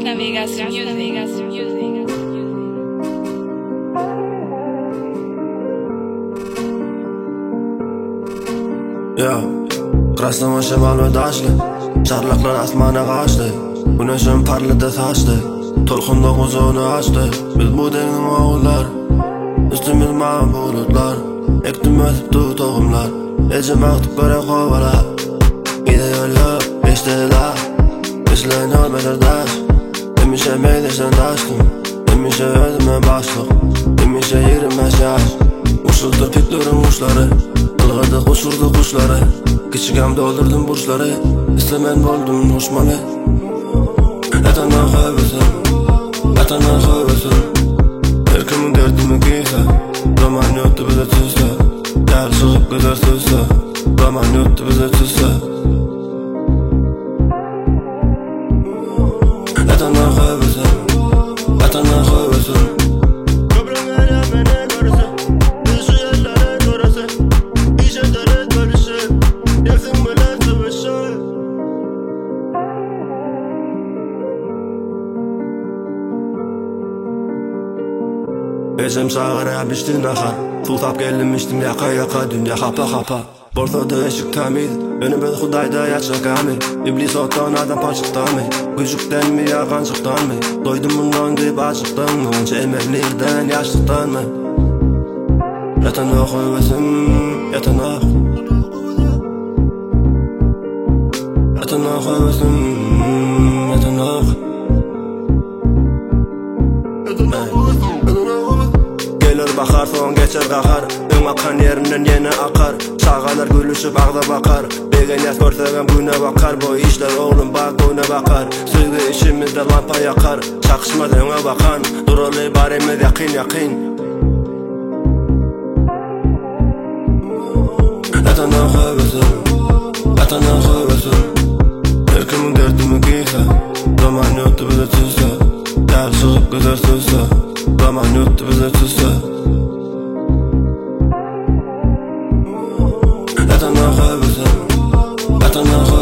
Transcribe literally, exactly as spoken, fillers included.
Navigación Music. Ya, Krasnoma shemal ve daşlı, çarlaklar asmana kaçtı. Güneşin parladı taştı, tolkunda kuzunu açtı. Biz bu dengin oğullar, üstümüz mavi bulutlar. Ektim ötüptü tohumlar, ecim aktıp böyle kovala. Gide yolu, beşte la, işleyin olmadır daş. Demişe meydesen daştım, demişe ödüme başlık, demişe yirmez yaş. Uçuldur pitlerin kuşları, kılgıdı kuşurdu kuşları. Küçükem doldurdum burçları, istemen boldum uçmalı. Yatandan koybesin, yatandan koybesin. Her kimin derdimi giyse, zaman yoktu bize tüzse. Gel çıkıp gider tüzse, zaman yoktu bize tüzse. Yatandan koybesin, yatandan koybesin. Ecem sağıra biçtin akar, Tultap gelmiştim yaka yaka, dünya kapa kapa. Bortoda eşik tamir, önümde Hudayda yaşa kamil. İblis ottan adam paçıktan mı? Gücükten mi yağancıktan mı? Doydum bundan deyip açıktan mı? Önce emeklilikten yaşlıktan mı? Yatana koybesim, yatana Yatana koybesim, yatana Gelir bakar son geçer kakar, ön akan yerinden yine akar. Çağalar gülüşüp ağda bakar, degen yaz görsegem güne bakar. Bu işler oğlum bak oyuna bakar, suygu işimizde lampa yakar. Çakışmaz öne bakan, duralı baremiz yakin yakin. Yatana koybesin, yatana koybesin. Her kimin derdimi giyse, zaman yoktu bize tüzse. Gel çıkıp gider tüzse, zaman yoktu bize tüzse. Yatana koybesin, yatana koybesin.